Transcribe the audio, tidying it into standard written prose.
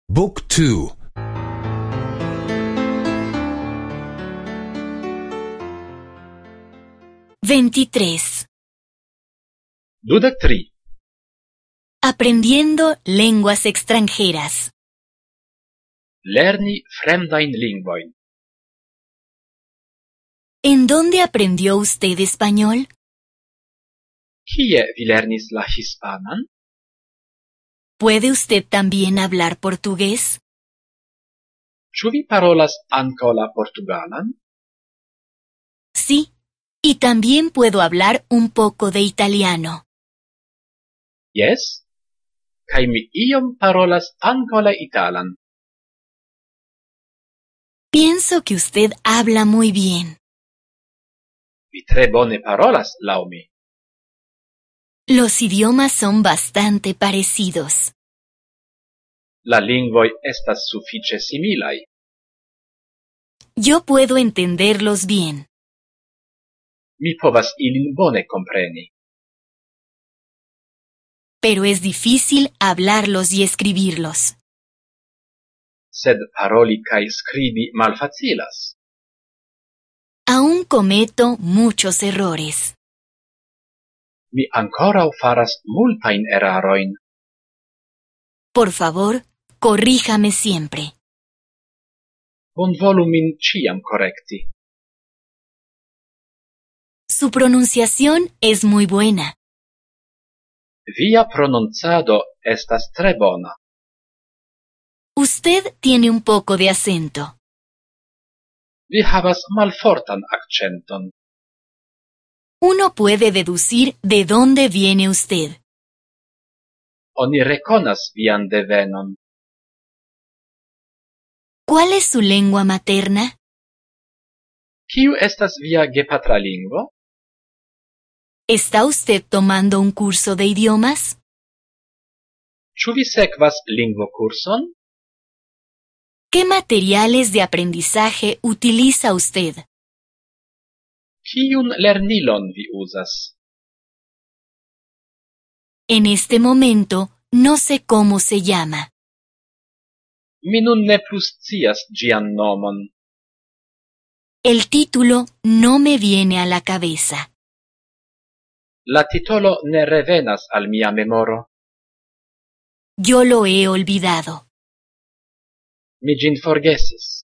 Book 2. 23. 23. Aprendiendo lenguas extranjeras. Lerni fremdajn lingvojn. ¿En dónde aprendió usted español? Kie vi lernis la hispanan? ¿Puede usted también hablar portugués? Ĉu vi parolas ankaŭ la portugalan? Sí, y también puedo hablar un poco de italiano. Jes, kaj mi iom parolas ankaŭ la italan. Pienso que usted habla muy bien. Vi tre bone parolas, laŭ mi. Los idiomas son bastante parecidos. La lingvoj estas sufiĉe similaj. Yo puedo entenderlos bien. Mi povas ilin bone kompreni. Pero es difícil hablarlos y escribirlos. Sed paroli kaj skribi malfacilas. Aún cometo muchos errores. Mi ankoraŭ faras multajn erarojn. Por favor, corríjame siempre. Bonvolu min ĉiam korekti. Su pronunciación es muy buena. Via prononcado estas tre bona. Usted tiene un poco de acento. Vi havas malfortan akĉenton. Uno puede deducir de dónde viene usted. Oni rekonas vian devenon. ¿Cuál es su lengua materna? Kiu estas via gepatra lingvo? ¿Está usted tomando un curso de idiomas? Ĉu vi sekvas lingvokurson? ¿Qué materiales de aprendizaje utiliza usted? Kiun lernilon vi uzas? En este momento no sé cómo se llama. Mi nun ne plu scias ĝian nomon. El título no me viene a la cabeza. La titolo ne revenas al mia memoro. Yo lo he olvidado. Mi ĝin forgesis.